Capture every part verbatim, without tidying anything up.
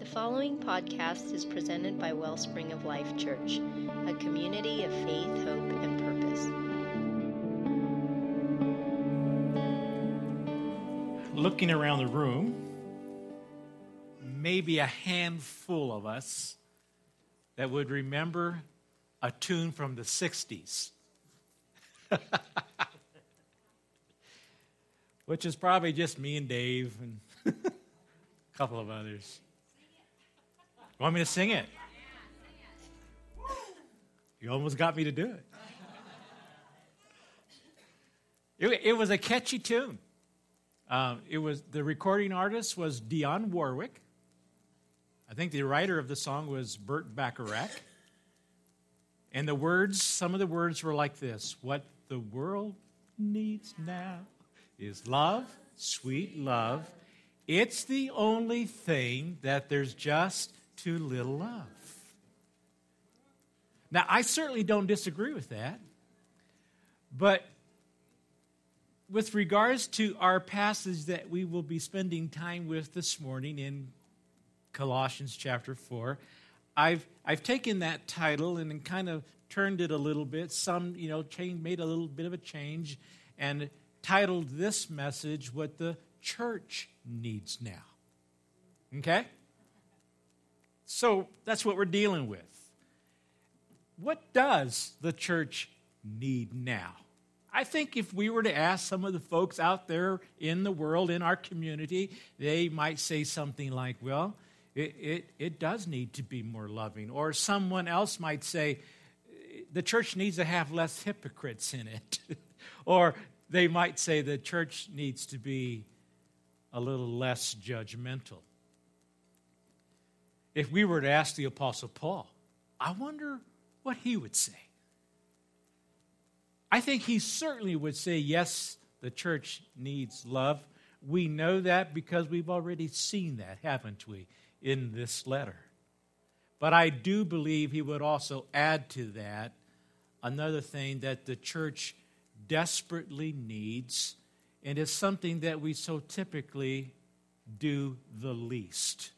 The following podcast is presented by Wellspring of Life Church, a community of faith, hope, and purpose. Looking around the room, maybe a handful of us that would remember a tune from the sixties. Which is probably just me and Dave and a couple of others. You want me to sing it? You almost got me to do it. It, it was a catchy tune. Um, it was the recording artist was Dionne Warwick. I think the writer of the song was Burt Bacharach. And the words, some of the words were like this: what the world needs now is love, sweet love. It's the only thing that there's just too little of. Now, I certainly don't disagree with that. But with regards to our passage that we will be spending time with this morning in Colossians chapter four, I've I've taken that title and kind of turned it a little bit. Some, you know, change, made a little bit of a change and titled this message, What the Church Needs Now. Okay? So that's what we're dealing with. What does the church need now? I think if we were to ask some of the folks out there in the world, in our community, they might say something like, well, it, it, it does need to be more loving. Or someone else might say, the church needs to have less hypocrites in it. Or they might say the church needs to be a little less judgmental. If we were to ask the Apostle Paul, I wonder what he would say. I think he certainly would say, yes, the church needs love. We know that because we've already seen that, haven't we, in this letter. But I do believe he would also add to that another thing that the church desperately needs, and is something that we so typically do the least.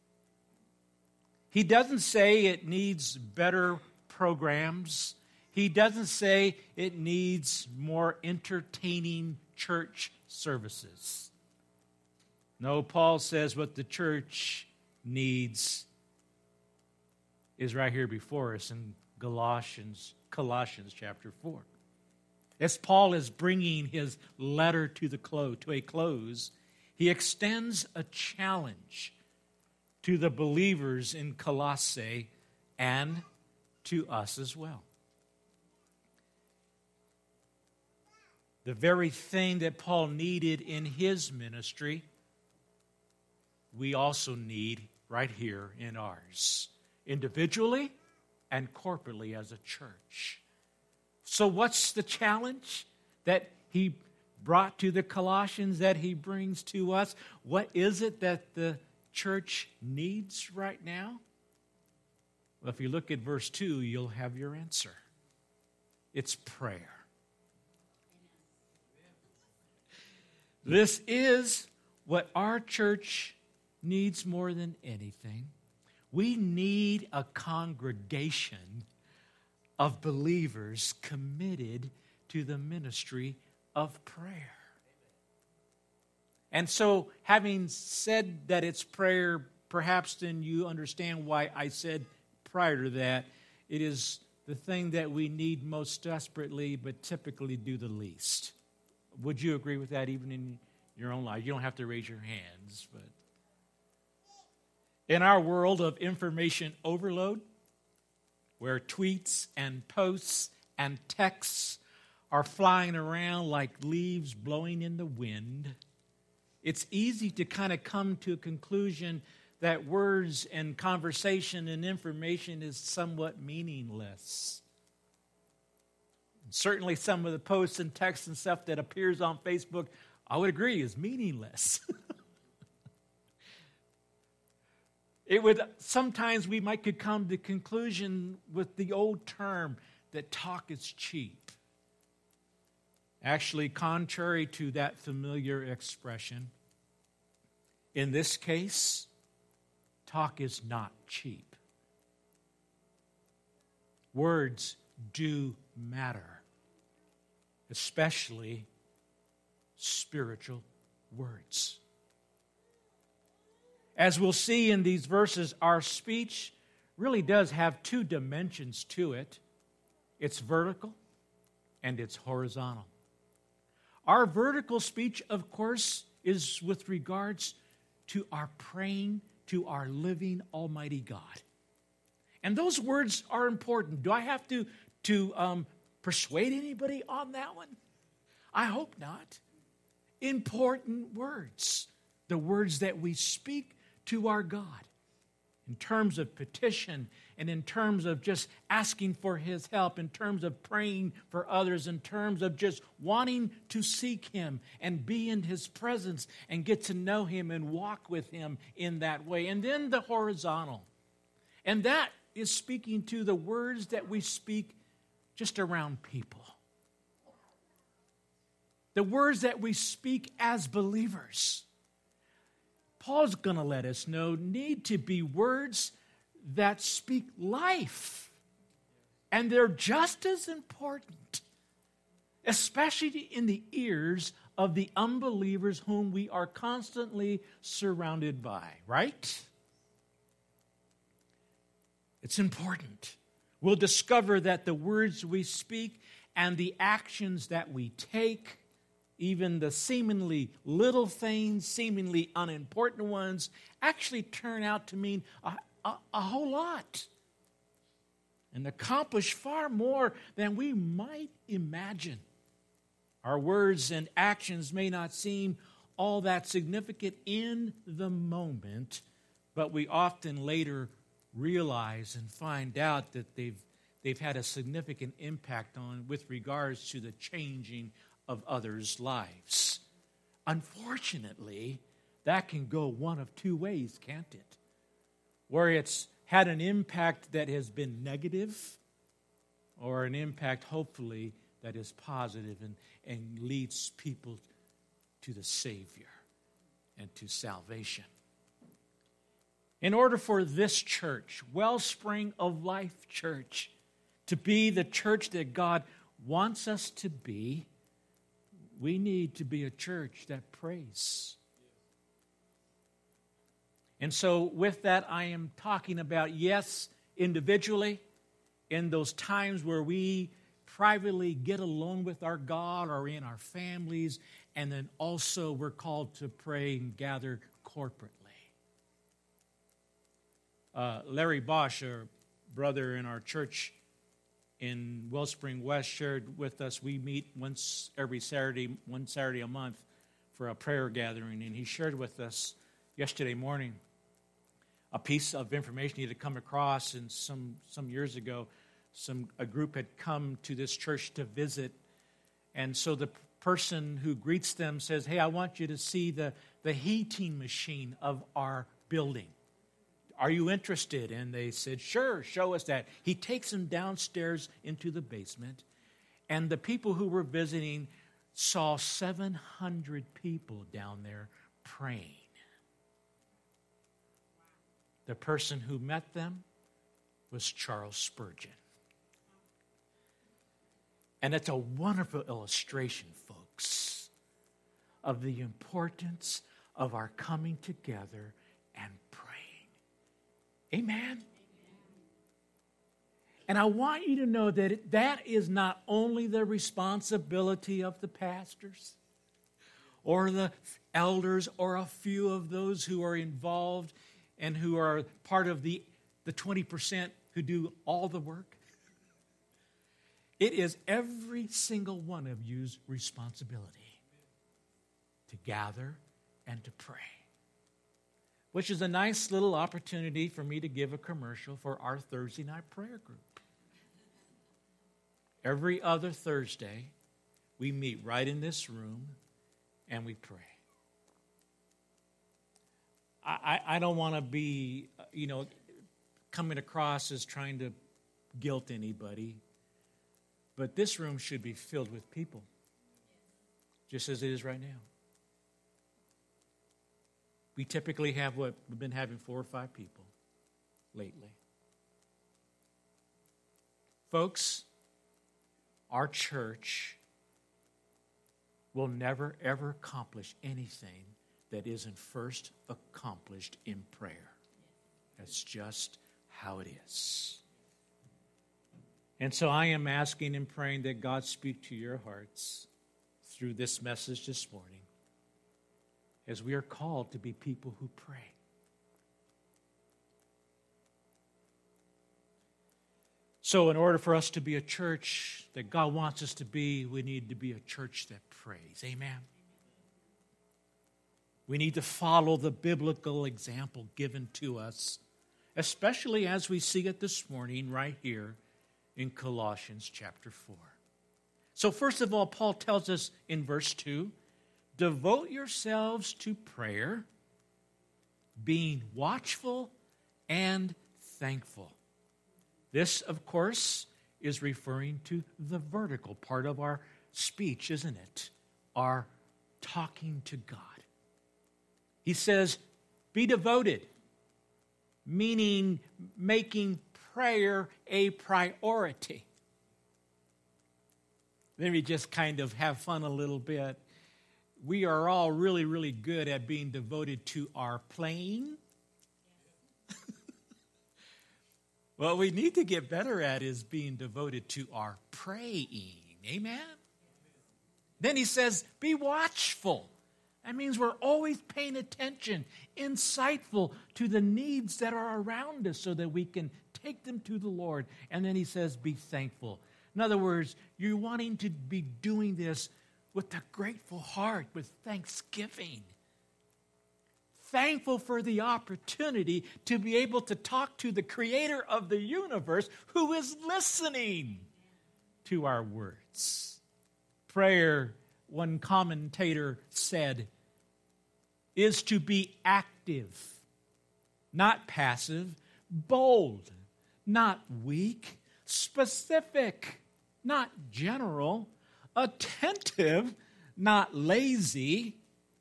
He doesn't say it needs better programs. He doesn't say it needs more entertaining church services. No, Paul says what the church needs is right here before us in Galatians, Colossians chapter four. As Paul is bringing his letter to the close, to a close, he extends a challenge to the believers in Colossae and to us as well. The very thing that Paul needed in his ministry, we also need right here in ours, individually and corporately as a church. So what's the challenge that he brought to the Colossians, that he brings to us? What is it that the church needs right now? Well, if you look at verse two, you'll have your answer. It's prayer. This is what our church needs more than anything. We need a congregation of believers committed to the ministry of prayer. And so, having said that it's prayer, perhaps then you understand why I said prior to that, it is the thing that we need most desperately, but typically do the least. Would you agree with that even in your own life? You don't have to raise your hands, but in our world of information overload, where tweets and posts and texts are flying around like leaves blowing in the wind, it's easy to kind of come to a conclusion that words and conversation and information is somewhat meaningless. And certainly some of the posts and texts and stuff that appears on Facebook, I would agree, is meaningless. It would, sometimes we might could come to the conclusion with the old term that talk is cheap. Actually, contrary to that familiar expression, in this case, talk is not cheap. Words do matter, especially spiritual words. As we'll see in these verses, our speech really does have two dimensions to it. It's vertical and it's horizontal. Our vertical speech, of course, is with regards to our praying to our living Almighty God. And those words are important. Do I have to, to um, persuade anybody on that one? I hope not. Important words. The words that we speak to our God in terms of petition and in terms of just asking for His help, in terms of praying for others, in terms of just wanting to seek Him and be in His presence and get to know Him and walk with Him in that way. And then the horizontal. And that is speaking to the words that we speak just around people. The words that we speak as believers. Paul's going to let us know need to be words that speak life. And they're just as important, especially in the ears of the unbelievers whom we are constantly surrounded by, right? It's important. We'll discover that the words we speak and the actions that we take, even the seemingly little things, seemingly unimportant ones, actually turn out to mean a, a, a whole lot and accomplish far more than we might imagine. Our words and actions may not seem all that significant in the moment, but we often later realize and find out that they've, they've had a significant impact on with regards to the changing of others' lives. Unfortunately, that can go one of two ways, can't it? Where it's had an impact that has been negative, or an impact, hopefully, that is positive and, and leads people to the Savior and to salvation. In order for this church, Wellspring of Life Church, to be the church that God wants us to be, we need to be a church that prays. And so with that, I am talking about, yes, individually, in those times where we privately get alone with our God or in our families, and then also we're called to pray and gather corporately. Uh, Larry Bosch, a brother in our church in Wellspring West, shared with us, we meet once every Saturday, one Saturday a month for a prayer gathering, and he shared with us yesterday morning a piece of information he had come across, and some, some years ago, some a group had come to this church to visit, and so the person who greets them says, "Hey, I want you to see the, the heating machine of our building. Are you interested?" And they said, "Sure, show us that." He takes them downstairs into the basement, and the people who were visiting saw seven hundred people down there praying. The person who met them was Charles Spurgeon. And it's a wonderful illustration, folks, of the importance of our coming together and praying. Amen? And I want you to know that it, that is not only the responsibility of the pastors or the elders or a few of those who are involved and who are part of the, the twenty percent who do all the work. It is every single one of you's responsibility to gather and to pray. Which is a nice little opportunity for me to give a commercial for our Thursday night prayer group. Every other Thursday, we meet right in this room and we pray. I, I don't want to be, you know, coming across as trying to guilt anybody, but this room should be filled with people, just as it is right now. We typically have what we've been having four or five people lately. Folks, our church will never, ever accomplish anything that isn't first accomplished in prayer. That's just how it is. And so I am asking and praying that God speak to your hearts through this message this morning, as we are called to be people who pray. So in order for us to be a church that God wants us to be, we need to be a church that prays. Amen? We need to follow the biblical example given to us, especially as we see it this morning right here in Colossians chapter four. So first of all, Paul tells us in verse two, devote yourselves to prayer, being watchful and thankful. This, of course, is referring to the vertical part of our speech, isn't it? Our talking to God. He says, be devoted, meaning making prayer a priority. Let me just kind of have fun a little bit. We are all really, really good at being devoted to our playing. What we need to get better at is being devoted to our praying. Amen? Then he says, be watchful. That means we're always paying attention, insightful to the needs that are around us so that we can take them to the Lord. And then he says, be thankful. In other words, you're wanting to be doing this with a grateful heart, with thanksgiving. Thankful for the opportunity to be able to talk to the creator of the universe who is listening to our words. Prayer, one commentator said, is to be active, not passive, bold, not weak, specific, not general, attentive, not lazy,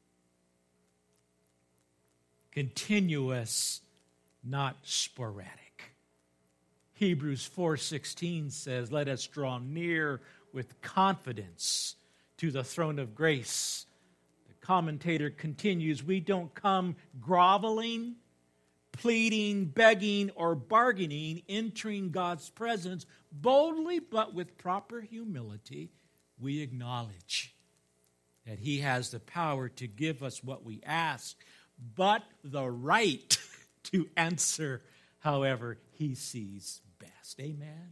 continuous, not sporadic. Hebrews four sixteen says, let us draw near with confidence to the throne of grace. The commentator continues, we don't come groveling, pleading, begging, or bargaining, entering God's presence boldly, but with proper humility. We acknowledge that He has the power to give us what we ask, but the right to answer however He sees best. Amen?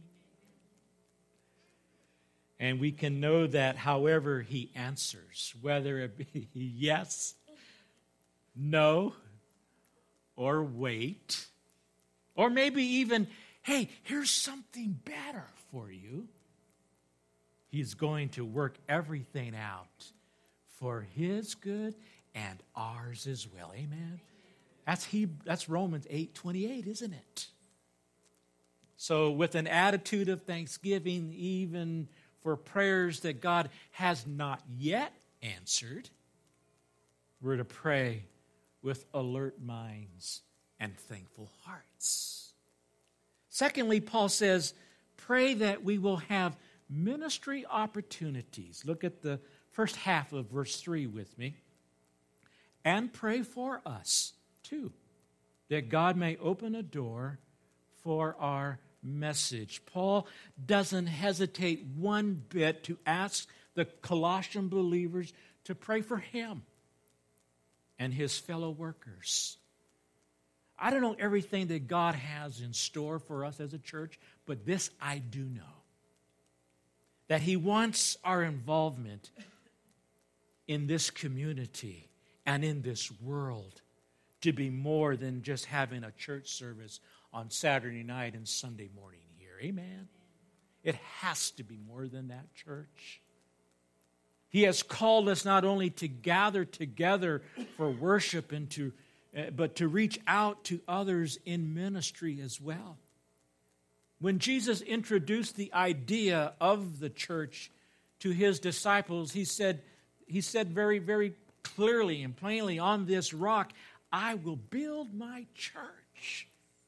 And we can know that however He answers, whether it be yes, no, or wait, or maybe even, hey, here's something better for you. He's going to work everything out for His good and ours as well. Amen? That's he, that's Romans eight twenty-eight, isn't it? So with an attitude of thanksgiving, even for prayers that God has not yet answered, we're to pray with alert minds and thankful hearts. Secondly, Paul says, pray that we will have ministry opportunities. Look at the first half of verse three with me. And pray for us, too, that God may open a door for our message. Paul doesn't hesitate one bit to ask the Colossian believers to pray for him and his fellow workers. I don't know everything that God has in store for us as a church, but this I do know. That He wants our involvement in this community and in this world to be more than just having a church service on Saturday night and Sunday morning here. Amen? It has to be more than that, church. He has called us not only to gather together for worship and to, uh, but to reach out to others in ministry as well. When Jesus introduced the idea of the church to His disciples, He said, He said very, very clearly and plainly, on this rock, I will build my church.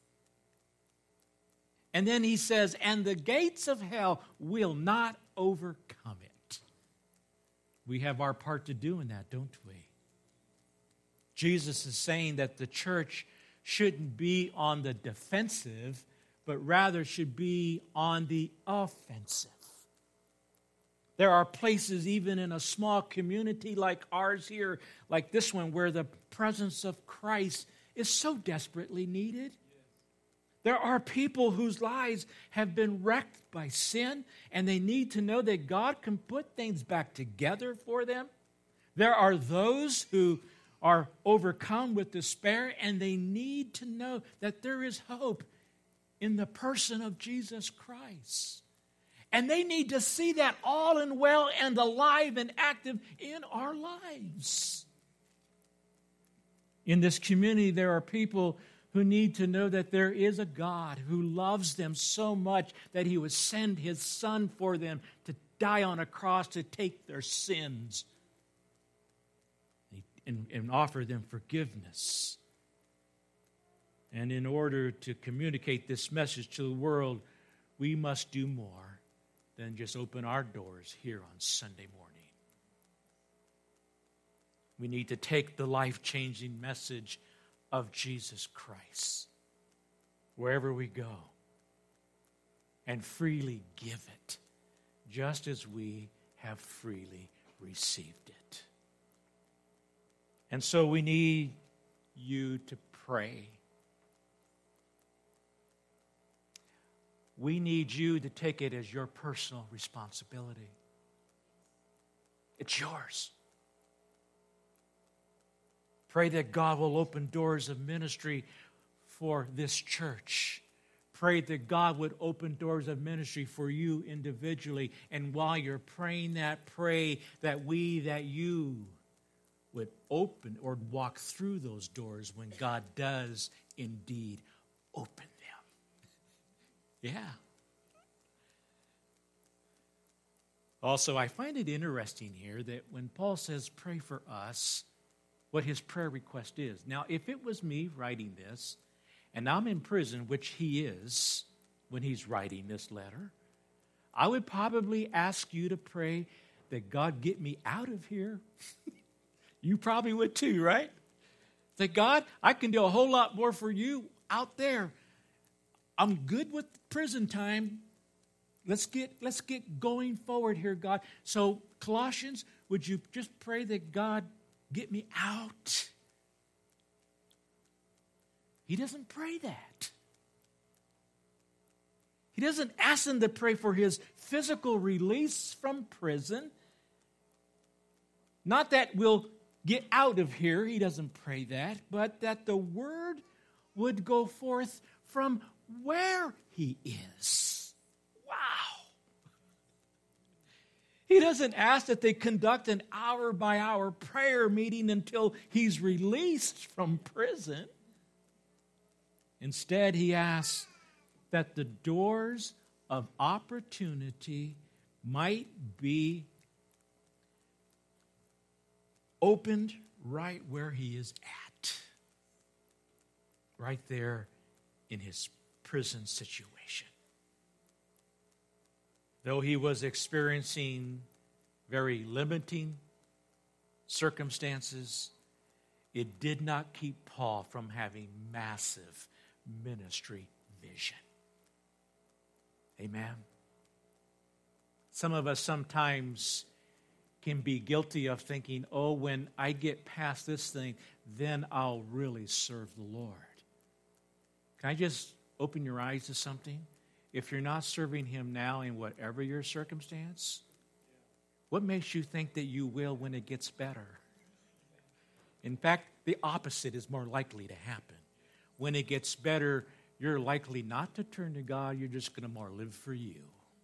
And then he says, and the gates of hell will not overcome it. We have our part to do in that, don't we? Jesus is saying that the church shouldn't be on the defensive, but rather should be on the offensive. There are places, even in a small community like ours here, like this one, where the presence of Christ is so desperately needed. There are people whose lives have been wrecked by sin, and they need to know that God can put things back together for them. There are those who are overcome with despair, and they need to know that there is hope in the person of Jesus Christ. And they need to see that all and well and alive and active in our lives. In this community, there are people who need to know that there is a God who loves them so much that he would send his Son for them to die on a cross to take their sins and, and offer them forgiveness. And in order to communicate this message to the world, we must do more than just open our doors here on Sunday morning. We need to take the life-changing message of Jesus Christ wherever we go and freely give it, just as we have freely received it. And so we need you to pray. We need you to take it as your personal responsibility. It's yours. Pray that God will open doors of ministry for this church. Pray that God would open doors of ministry for you individually. And while you're praying that, pray that we, that you would open or walk through those doors when God does indeed open them. Yeah. Also, I find it interesting here that when Paul says pray for us, what his prayer request is. Now, if it was me writing this, and I'm in prison, which he is when he's writing this letter, I would probably ask you to pray that God get me out of here. You probably would too, right? That God, I can do a whole lot more for you out there. I'm good with prison time. Let's get, let's get going forward here, God. So, Colossians, would you just pray that God get me out? He doesn't pray that. He doesn't ask them to pray for his physical release from prison. Not that we'll get out of here. He doesn't pray that. But that the word would go forth from where he is. Wow. He doesn't ask that they conduct an hour-by-hour prayer meeting until he's released from prison. Instead, he asks that the doors of opportunity might be opened right where he is at. Right there in his prison situation. Though he was experiencing very limiting circumstances, it did not keep Paul from having massive ministry vision. Amen. Some of us sometimes can be guilty of thinking, oh, when I get past this thing, then I'll really serve the Lord. Can I just open your eyes to something? If you're not serving him now in whatever your circumstance, what makes you think that you will when it gets better? In fact, the opposite is more likely to happen. When it gets better, you're likely not to turn to God. You're just going to more live for you.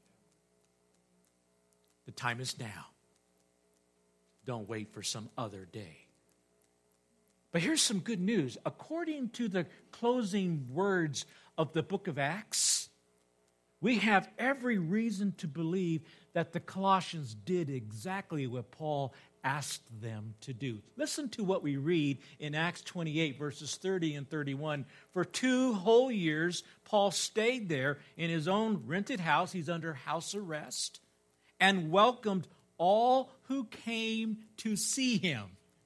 The time is now. Don't wait for some other day. But here's some good news. According to the closing words of the book of Acts, we have every reason to believe that the Colossians did exactly what Paul asked them to do. Listen to what we read in Acts twenty-eight, verses thirty and thirty-one. For two whole years, Paul stayed there in his own rented house. He's under house arrest, and welcomed all who came to see him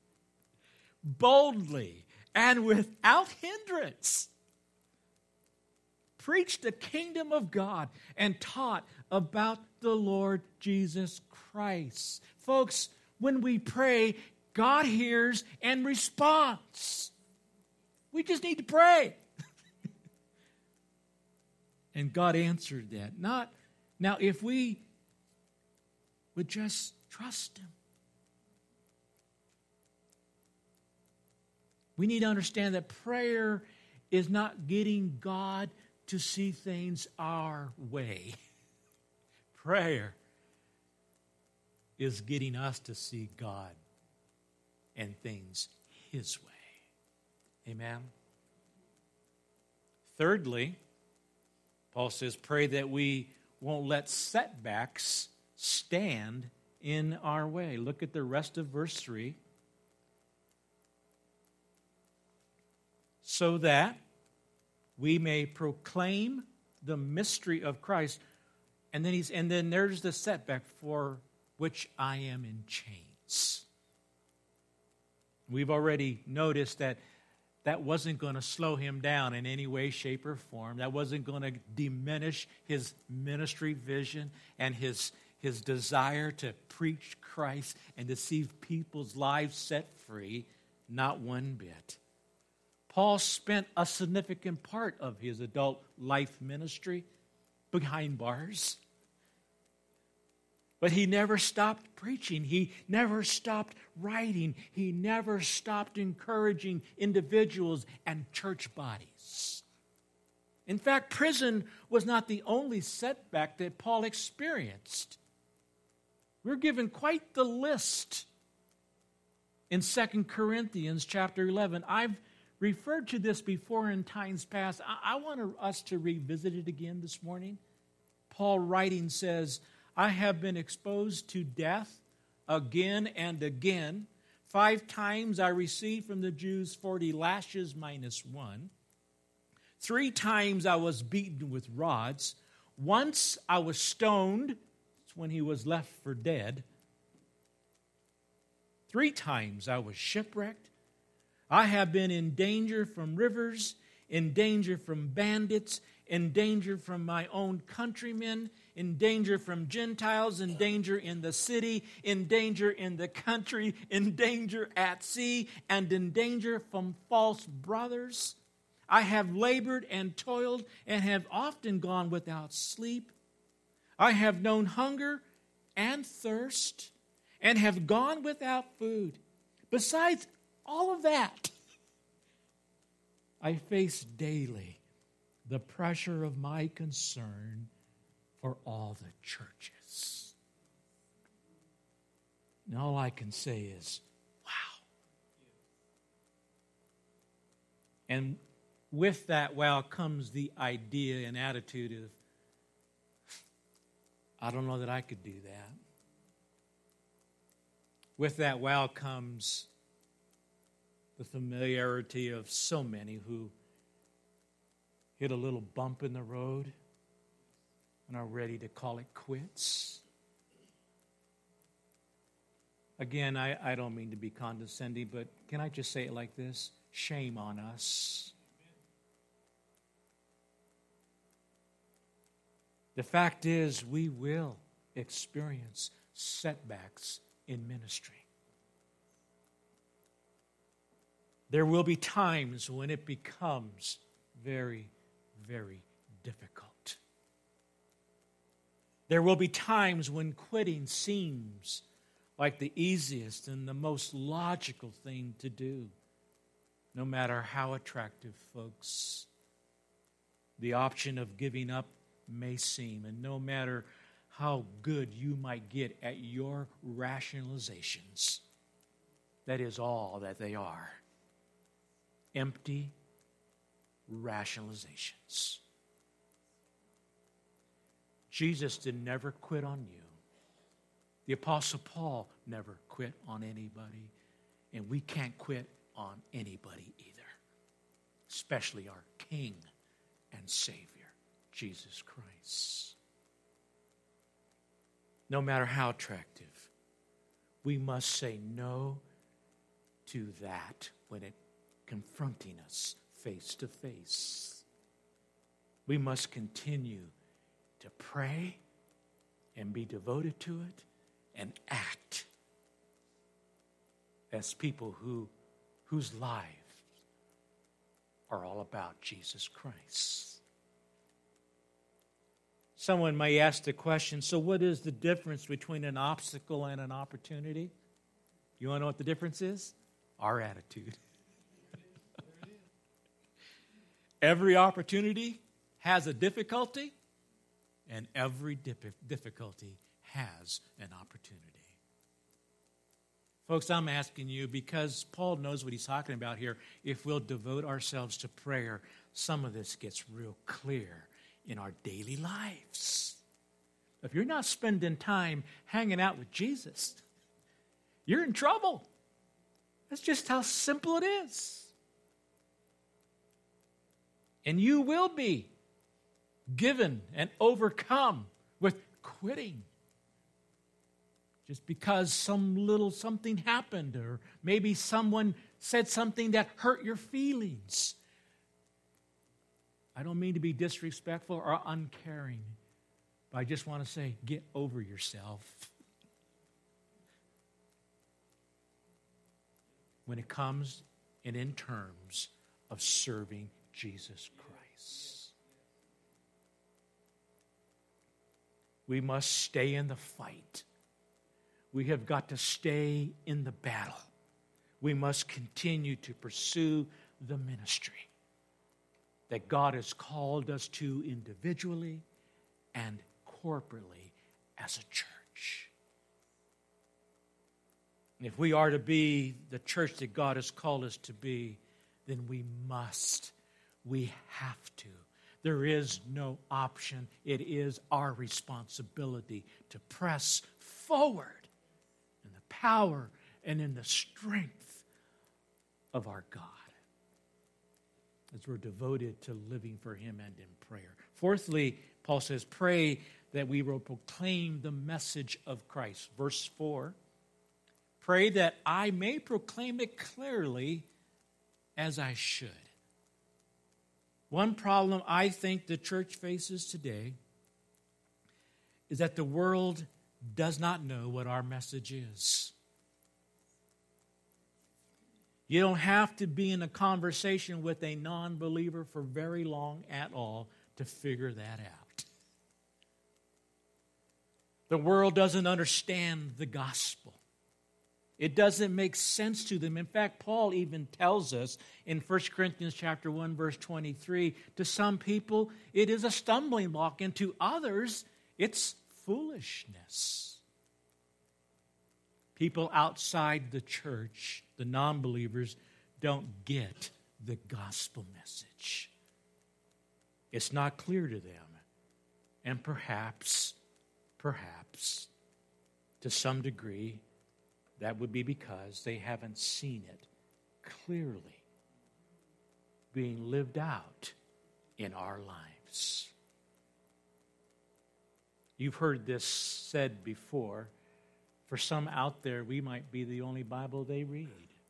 boldly and without hindrance. Preached the kingdom of God and taught about the Lord Jesus Christ. Folks, when we pray, God hears and responds. We just need to pray. And God answered that. Not now, if we would just trust him. We need to understand that prayer is not getting God to see things our way. Prayer is getting us to see God and things his way. Amen? Thirdly, Paul says, pray that we won't let setbacks stand in our way. Look at the rest of verse three. So that we may proclaim the mystery of Christ. And then he's and then there's the setback, for which I am in chains. We've already noticed that that wasn't going to slow him down in any way, shape, or form. That wasn't going to diminish his ministry vision and his, his desire to preach Christ and to see people's lives set free. Not one bit. Paul spent a significant part of his adult life ministry behind bars. But he never stopped preaching. He never stopped writing. He never stopped encouraging individuals and church bodies. In fact, prison was not the only setback that Paul experienced. We're given quite the list in Second Corinthians chapter eleven. I've referred to this before in times past. I, I want us to revisit it again this morning. Paul writing says, I have been exposed to death again and again. Five times I received from the Jews forty lashes minus one. Three times I was beaten with rods. Once I was stoned. That's when he was left for dead. Three times I was shipwrecked. I have been in danger from rivers, in danger from bandits, in danger from my own countrymen, in danger from Gentiles, in danger in the city, in danger in the country, in danger at sea, and in danger from false brothers. I have labored and toiled and have often gone without sleep. I have known hunger and thirst and have gone without food. Besides all of that, I face daily the pressure of my concern for all the churches. And all I can say is, wow. And with that wow comes the idea and attitude of, I don't know that I could do that. With that wow comes the familiarity of so many who hit a little bump in the road and are ready to call it quits. Again, I, I don't mean to be condescending, but can I just say it like this? Shame on us. The fact is, we will experience setbacks in ministry. There will be times when it becomes very, very difficult. There will be times when quitting seems like the easiest and the most logical thing to do. No matter how attractive, folks, the option of giving up may seem, and no matter how good you might get at your rationalizations, that is all that they are. Empty rationalizations. Jesus did never quit on you. The Apostle Paul never quit on anybody, and we can't quit on anybody either, especially our King and Savior, Jesus Christ. No matter how attractive, we must say no to that when it confronting us face to face. We must continue to pray and be devoted to it and act as people who whose lives are all about Jesus Christ. Someone may ask the question, so what is the difference between an obstacle and an opportunity? You want to know what the difference is? Our attitude. Every opportunity has a difficulty, and every difficulty has an opportunity. Folks, I'm asking you, because Paul knows what he's talking about here, if we'll devote ourselves to prayer, some of this gets real clear in our daily lives. If you're not spending time hanging out with Jesus, you're in trouble. That's just how simple it is. And you will be given and overcome with quitting. Just because some little something happened, or maybe someone said something that hurt your feelings. I don't mean to be disrespectful or uncaring, but I just want to say, get over yourself. When it comes and in terms of serving Jesus Christ. We must stay in the fight. We have got to stay in the battle. We must continue to pursue the ministry that God has called us to individually and corporately as a church. And if we are to be the church that God has called us to be, then we must, we have to. There is no option. It is our responsibility to press forward in the power and in the strength of our God, as we're devoted to living for Him and in prayer. Fourthly, Paul says, pray that we will proclaim the message of Christ. Verse four, pray that I may proclaim it clearly as I should. One problem I think the church faces today is that the world does not know what our message is. You don't have to be in a conversation with a non-believer for very long at all to figure that out. The world doesn't understand the gospel. It doesn't make sense to them. In fact, Paul even tells us in First Corinthians chapter one, verse twenty-three, to some people it is a stumbling block, and to others it's foolishness. People outside the church, the non-believers, don't get the gospel message. It's not clear to them. And perhaps, perhaps, to some degree, that would be because they haven't seen it clearly being lived out in our lives. You've heard this said before. For some out there, we might be the only Bible they read.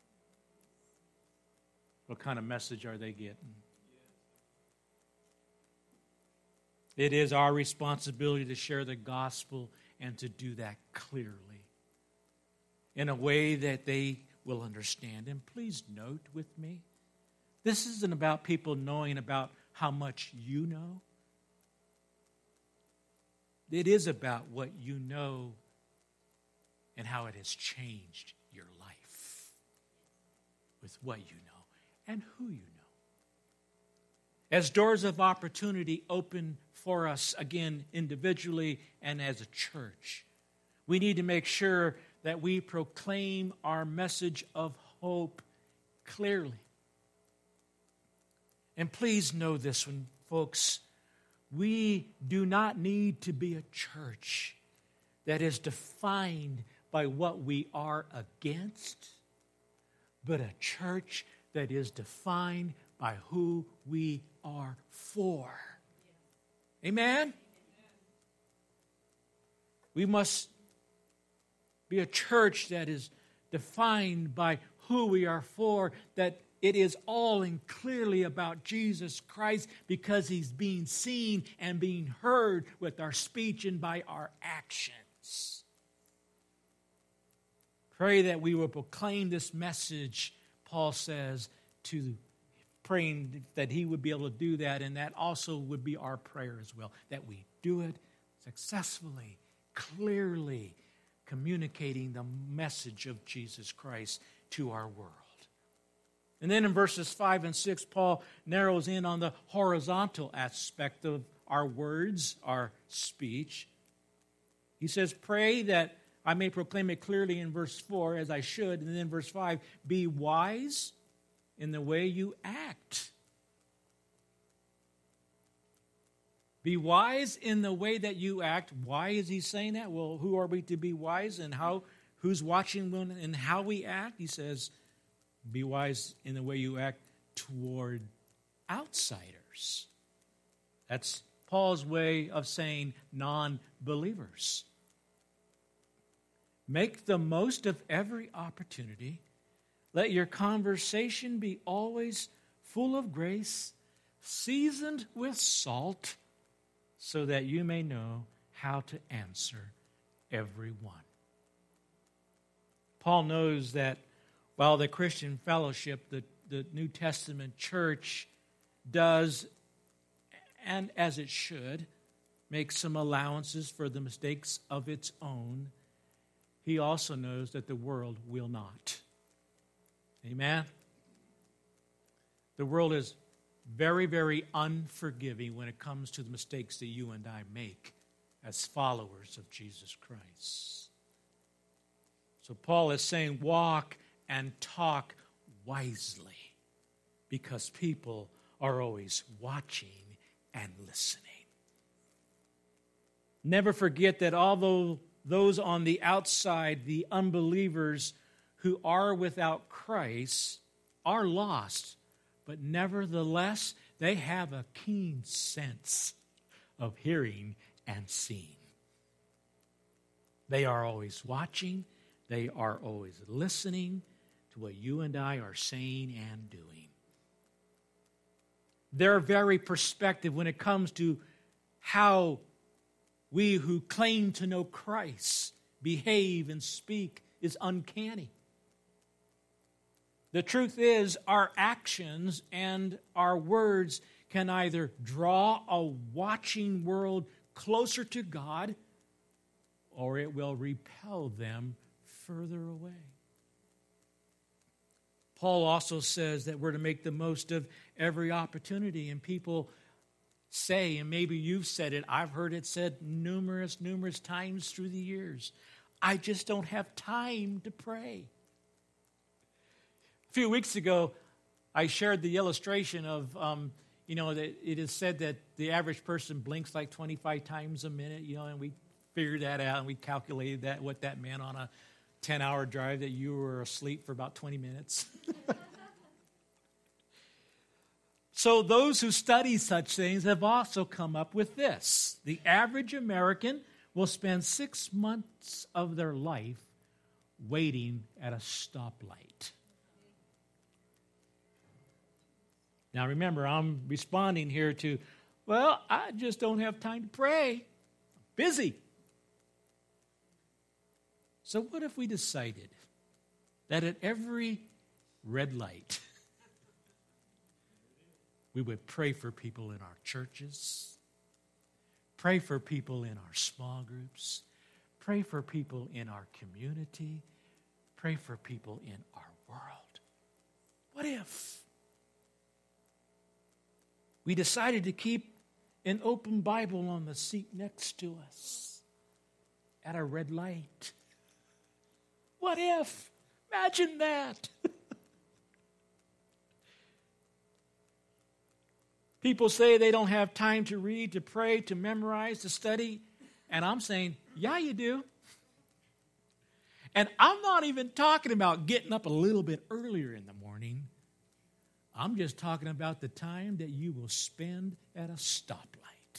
What kind of message are they getting? It is our responsibility to share the gospel and to do that clearly, in a way that they will understand. And please note with me, this isn't about people knowing about how much you know. It is about what you know and how it has changed your life with what you know and who you know. As doors of opportunity open for us, again, individually and as a church, we need to make sure that we proclaim our message of hope clearly. And please know this one, folks. We do not need to be a church that is defined by what we are against, but a church that is defined by who we are for. Amen? We must be a church that is defined by who we are for, that it is all and clearly about Jesus Christ because he's being seen and being heard with our speech and by our actions. Pray that we will proclaim this message, Paul says, to praying that he would be able to do that, and that also would be our prayer as well, that we do it successfully, clearly, communicating the message of Jesus Christ to our world. And then in verses five and six, Paul narrows in on the horizontal aspect of our words, our speech. He says, pray that I may proclaim it clearly in verse four, as I should. And then verse five, be wise in the way you act. Be wise in the way that you act. Why is he saying that? Well, who are we to be wise, and how? Who's watching when and how we act? He says, be wise in the way you act toward outsiders. That's Paul's way of saying non-believers. Make the most of every opportunity. Let your conversation be always full of grace, seasoned with salt, so that you may know how to answer everyone. Paul knows that while the Christian fellowship, the, the New Testament church, does, and as it should, make some allowances for the mistakes of its own, he also knows that the world will not. Amen? The world is very, very unforgiving when it comes to the mistakes that you and I make as followers of Jesus Christ. So Paul is saying, walk and talk wisely, because people are always watching and listening. Never forget that although those on the outside, the unbelievers who are without Christ, are lost, but nevertheless, they have a keen sense of hearing and seeing. They are always watching. They are always listening to what you and I are saying and doing. Their very perspective when it comes to how we who claim to know Christ behave and speak is uncanny. The truth is, our actions and our words can either draw a watching world closer to God, or it will repel them further away. Paul also says that we're to make the most of every opportunity, and people say, and maybe you've said it, I've heard it said numerous, numerous times through the years, I just don't have time to pray. A few weeks ago, I shared the illustration of, um, you know, that it is said that the average person blinks like twenty-five times a minute, you know, and we figured that out, and we calculated that, what that meant on a ten-hour drive, that you were asleep for about twenty minutes. So those who study such things have also come up with this. The average American will spend six months of their life waiting at a stoplight. Now remember, I'm responding here to, well, I just don't have time to pray. I'm busy. So what if we decided that at every red light, we would pray for people in our churches, pray for people in our small groups, pray for people in our community, pray for people in our world? What if we decided to keep an open Bible on the seat next to us at a red light? What if? Imagine that. People say they don't have time to read, to pray, to memorize, to study. And I'm saying, yeah, you do. And I'm not even talking about getting up a little bit earlier in the morning. I'm just talking about the time that you will spend at a stoplight.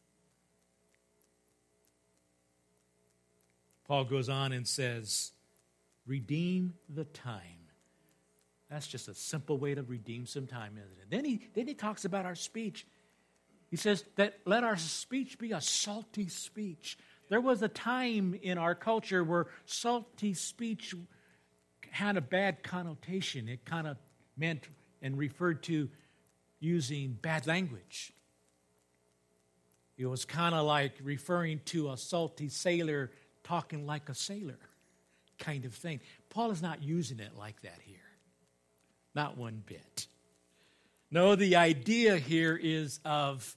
Paul goes on and says, redeem the time. That's just a simple way to redeem some time, isn't it? Then he, then he talks about our speech. He says that let our speech be a salty speech. There was a time in our culture where salty speech had a bad connotation. It kind of meant and referred to using bad language. It was kind of like referring to a salty sailor talking like a sailor kind of thing. Paul is not using it like that here. Not one bit. No, the idea here is of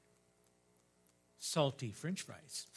salty French fries.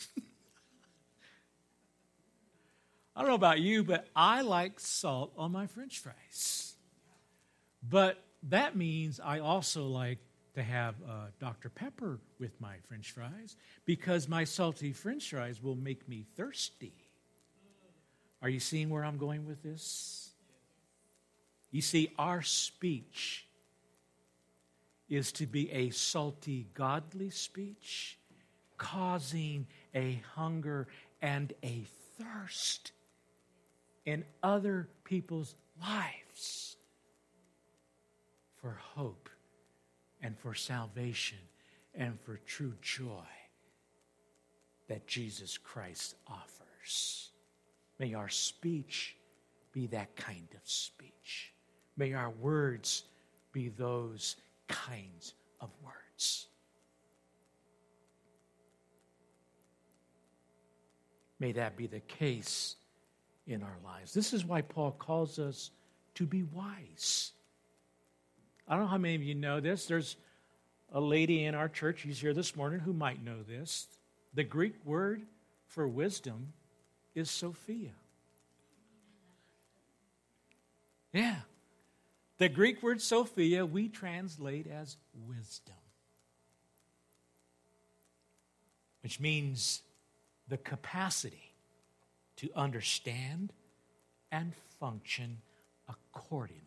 I don't know about you, but I like salt on my French fries. But that means I also like to have uh, Doctor Pepper with my French fries because my salty French fries will make me thirsty. Are you seeing where I'm going with this? You see, our speech is to be a salty, godly speech, causing a hunger and a thirst in other people's lives for hope and for salvation and for true joy that Jesus Christ offers. May our speech be that kind of speech. May our words be those kinds of words. May that be the case in our lives. This is why Paul calls us to be wise. I don't know how many of you know this. There's a lady in our church, she's here this morning, who might know this. The Greek word for wisdom is Sophia. Yeah. The Greek word Sophia we translate as wisdom, which means the capacity to understand and function accordingly.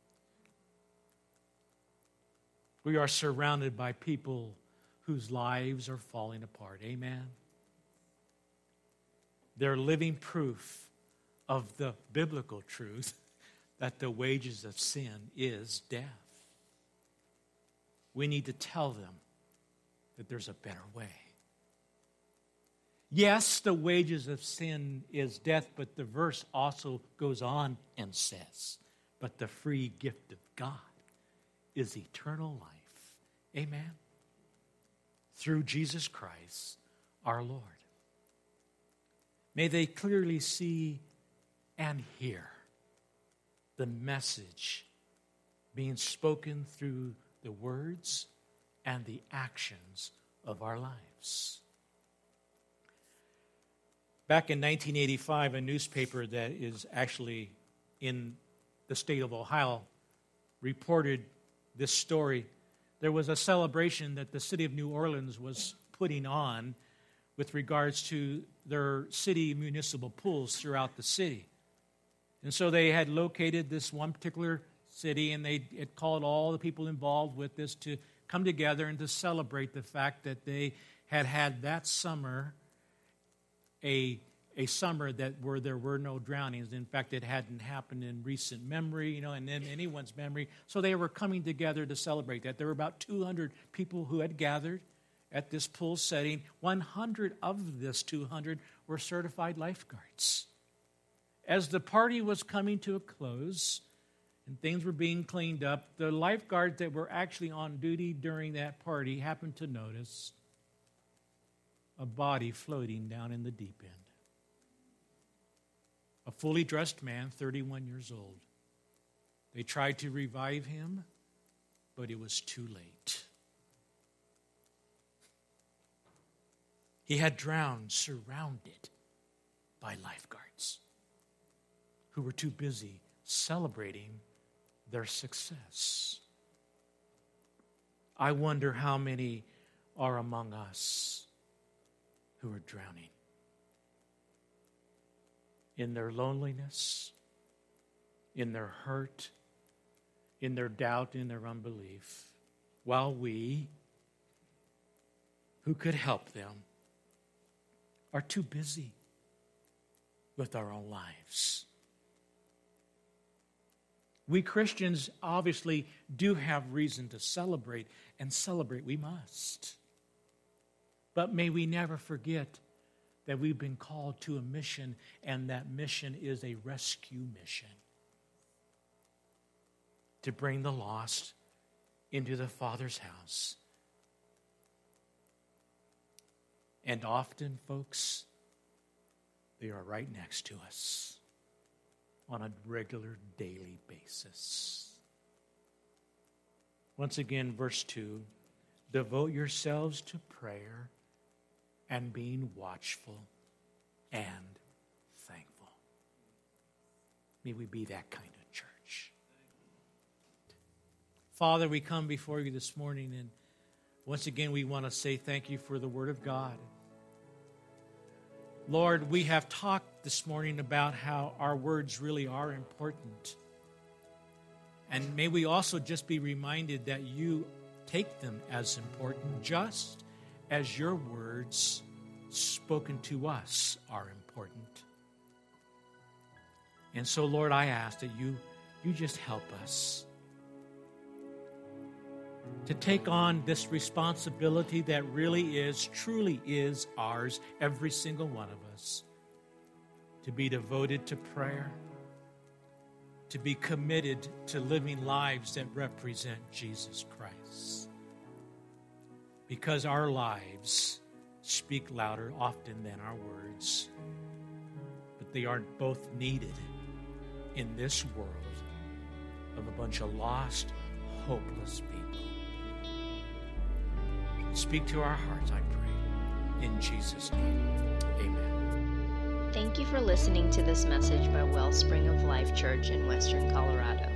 We are surrounded by people whose lives are falling apart. Amen? They're living proof of the biblical truth that the wages of sin is death. We need to tell them that there's a better way. Yes, the wages of sin is death, but the verse also goes on and says, but the free gift of God is eternal life. Amen? Through Jesus Christ, our Lord. May they clearly see and hear the message being spoken through the words and the actions of our lives. Back in nineteen eighty-five, a newspaper that is actually in the state of Ohio reported this story. There was a celebration that the city of New Orleans was putting on with regards to their city municipal pools throughout the city. And so they had located this one particular city, and they had called all the people involved with this to come together and to celebrate the fact that they had had that summer a, a summer that where there were no drownings. In fact, it hadn't happened in recent memory, you know, and in anyone's memory. So they were coming together to celebrate that. There were about two hundred people who had gathered at this pool setting. one hundred of this two hundred were certified lifeguards. As the party was coming to a close and things were being cleaned up, the lifeguards that were actually on duty during that party happened to notice a body floating down in the deep end. A fully dressed man, thirty-one years old. They tried to revive him, but it was too late. He had drowned, surrounded by lifeguards who were too busy celebrating their success. I wonder how many are among us who are drowning. in their loneliness, in their hurt, in their doubt, in their unbelief, while we, who could help them, are too busy with our own lives. We Christians obviously do have reason to celebrate, and celebrate we must. But may we never forget that we've been called to a mission, and that mission is a rescue mission. To bring the lost into the Father's house. And often, folks, they are right next to us on a regular daily basis. Once again, verse two, devote yourselves to prayer and being watchful and thankful. May we be that kind of church. Father, we come before you this morning, and once again we want to say thank you for the Word of God. Lord, we have talked this morning about how our words really are important. And may we also just be reminded that you take them as important, just as your words spoken to us are important. And so, Lord, I ask that you, you just help us to take on this responsibility that really is, truly is ours, every single one of us, to be devoted to prayer, to be committed to living lives that represent Jesus Christ. Because our lives speak louder often than our words, but they are both needed in this world of a bunch of lost, hopeless people. Speak to our hearts, I pray. In Jesus' name, amen. Thank you for listening to this message by Wellspring of Life Church in Western Colorado.